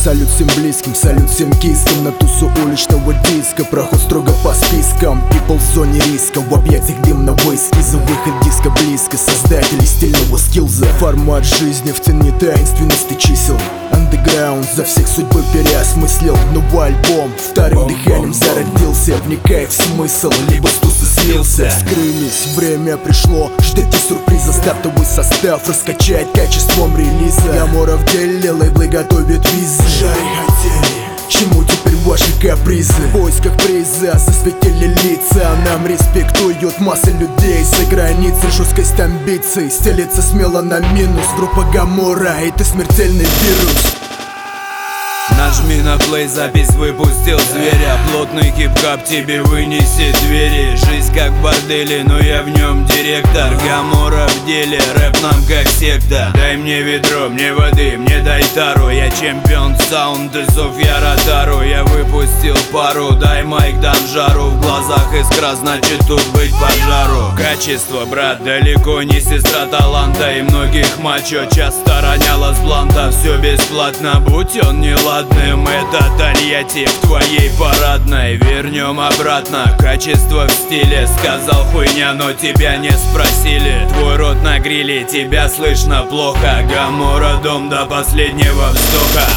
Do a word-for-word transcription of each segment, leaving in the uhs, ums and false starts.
Салют всем близким, салют всем кискам. На тусу уличного диска, проход строго по спискам. People в зоне риска, в объятиях дымного эскиза. Выход диска близко, создатели стильного скиллза. Формат жизни в тени таинственности чисел. Андеграунд за всех судьбы переосмыслил. Новый альбом вторым дыханием зародился. Вникай в смысл, либо с тусы слился. Скрылись, время пришло, ждите сюрприза. Стартовый состав раскачает качеством релиза. Гамора в деле, лейблы готовят визы. Жари хотели, чему теперь ваши капризы? В поисках приза засветили лица. Нам респектуют массы людей за границей. Жесткость амбиций стелится смело на минус. Группа Гамора — это смертельный вирус. Нажми на плей, запись выпустил зверя. Плотный хип-хап тебе вынесет двери. Жизнь как в борделе, но я в нем директор. Гамора в деле, рэп нам как секта. Дай мне ведро, мне воды, мне дай тару. Я чемпион саундесов, я ротару. Я выпустил пару, дай майк, дам жару. В глазах искра, значит тут быть пожару. Качество, брат, далеко не сестра таланта. И многих мачо часто роняла с бланта. Все бесплатно, будь он неладным. Это Тольятти в твоей парадной. Вернем обратно, качество в стиле. Сказал хуйня, но тебя не спросили. Твой рот на гриле, тебя слышно плохо. Гамора дом до последнего вздоха.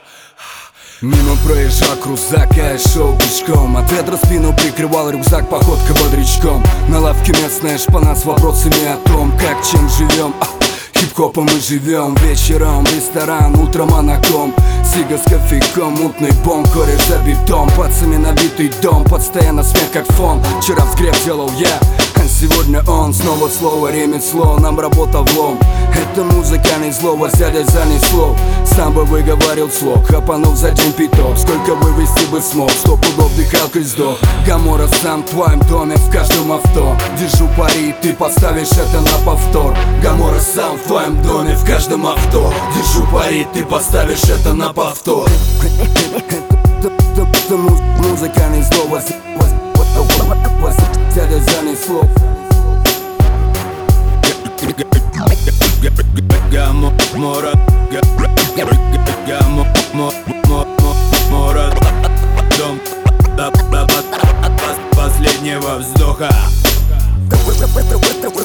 Мимо проезжал крузак, а я шел пешком. От ветра спину прикрывал рюкзак, походка бодрячком. На лавке местная шпана с вопросами о том, как чем живем. Хип-хопом мы живем, вечером ресторан, утром анаком. Сига с кофейком, мутный бомб, кореш за бетон. Пацами набитый дом, постоянно смех как фон. Вчера взгреб делал я, а сегодня он. Снова слово, ремесло, нам работа влом. Это музыка не зло, дядя занесло. Сам бы выговорил слог, хапанул за день пяток. Сколько вывести бы смог, сто пудов дыхал крыздох. Гамора сам в твоем доме, в каждом авто. Держу пари, ты поставишь это на повтор. Гамора сам в твоем доме, в каждом авто. Держу пари, ты поставишь это на повтор. Музыка не зло, дядя занесло. Гамора, Гамора, дом до последнего вздоха.